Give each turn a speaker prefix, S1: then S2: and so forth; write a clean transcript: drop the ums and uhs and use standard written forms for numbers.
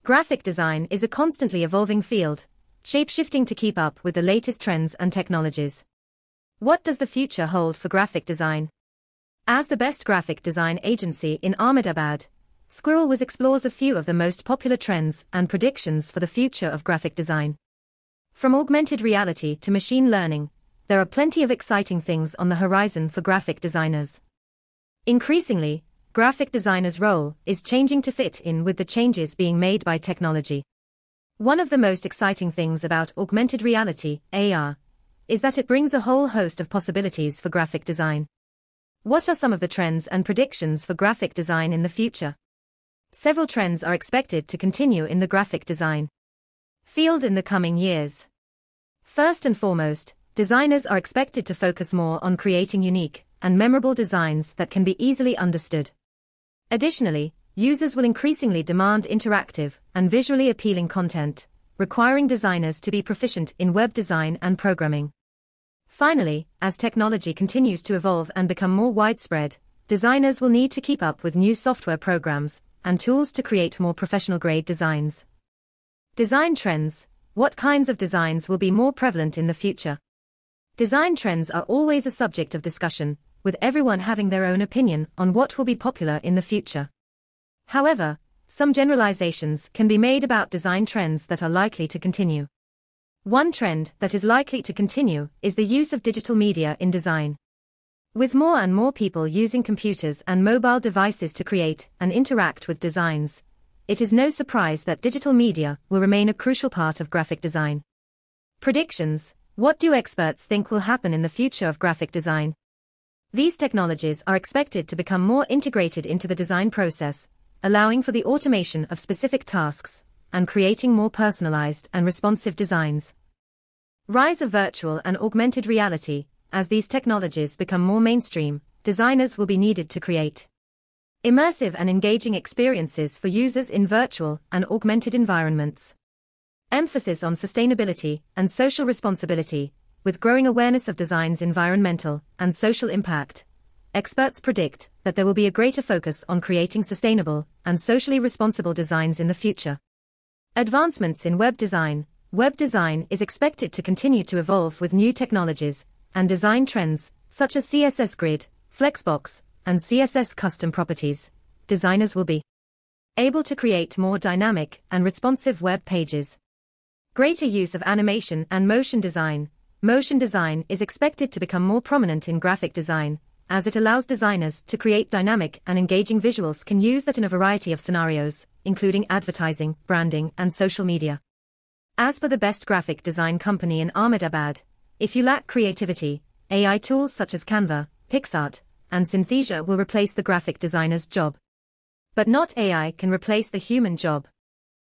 S1: Graphic design is a constantly evolving field, shape-shifting to keep up with the latest trends and technologies. What does the future hold for graphic design? As the best graphic design agency in Ahmedabad, Squirrel explores a few of the most popular trends and predictions for the future of graphic design. From augmented reality to machine learning, there are plenty of exciting things on the horizon for graphic designers. Increasingly, graphic designers' role is changing to fit in with the changes being made by technology. One of the most exciting things about augmented reality, AR, is that it brings a whole host of possibilities for graphic design. What are some of the trends and predictions for graphic design in the future? Several trends are expected to continue in the graphic design field in the coming years. First and foremost, designers are expected to focus more on creating unique and memorable designs that can be easily understood. Additionally, users will increasingly demand interactive and visually appealing content, requiring designers to be proficient in web design and programming. Finally, as technology continues to evolve and become more widespread, designers will need to keep up with new software programs and tools to create more professional-grade designs. Design trends. What kinds of designs will be more prevalent in the future? Design trends are always a subject of discussion, with everyone having their own opinion on what will be popular in the future. However, some generalizations can be made about design trends that are likely to continue. One trend that is likely to continue is the use of digital media in design. With more and more people using computers and mobile devices to create and interact with designs, it is no surprise that digital media will remain a crucial part of graphic design. Predictions. What do experts think will happen in the future of graphic design? These technologies are expected to become more integrated into the design process, allowing for the automation of specific tasks and creating more personalized and responsive designs. Rise of virtual and augmented reality. As these technologies become more mainstream, designers will be needed to create immersive and engaging experiences for users in virtual and augmented environments. Emphasis on sustainability and social responsibility. With growing awareness of design's environmental and social impact, experts predict that there will be a greater focus on creating sustainable and socially responsible designs in the future. Advancements in web design. Web design is expected to continue to evolve with new technologies and design trends, such as CSS Grid, Flexbox, and CSS custom properties. Designers will be able to create more dynamic and responsive web pages. Greater use of animation and motion design. Motion design is expected to become more prominent in graphic design, as it allows designers to create dynamic and engaging visuals can use that in a variety of scenarios, including advertising, branding, and social media. As for the best graphic design company in Ahmedabad, if you lack creativity, AI tools such as Canva, PixArt, and Synthesia will replace the graphic designer's job. But not AI can replace the human job.